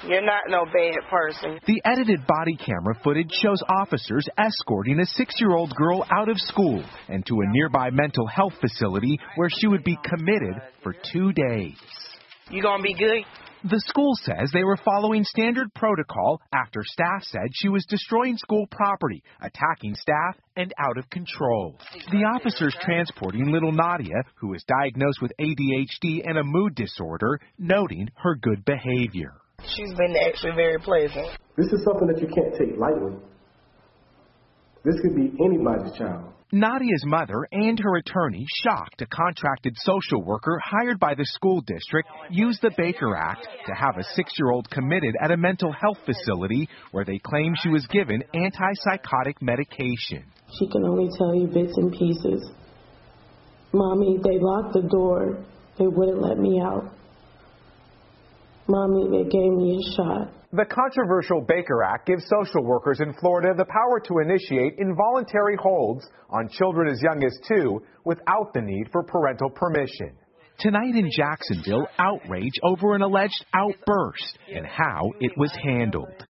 You're not no bad person. The edited body camera footage shows officers escorting a 6-year-old girl out of school and to a nearby mental health facility where she would be committed for 2 days. You gonna be good? The school says they were following standard protocol after staff said she was destroying school property, attacking staff, and out of control. The officers transporting little Nadia, who was diagnosed with ADHD and a mood disorder, noting her good behavior. She's been actually very pleasant. This is something that you can't take lightly. This could be anybody's child. Nadia's mother and her attorney, shocked a contracted social worker hired by the school district used the Baker Act to have a 6-year-old committed at a mental health facility where they claim she was given antipsychotic medication. She can only tell you bits and pieces. Mommy, they locked the door. They wouldn't let me out. Mommy, they gave me a shot. The controversial Baker Act gives social workers in Florida the power to initiate involuntary holds on children as young as 2 without the need for parental permission. Tonight in Jacksonville, outrage over an alleged outburst and how it was handled.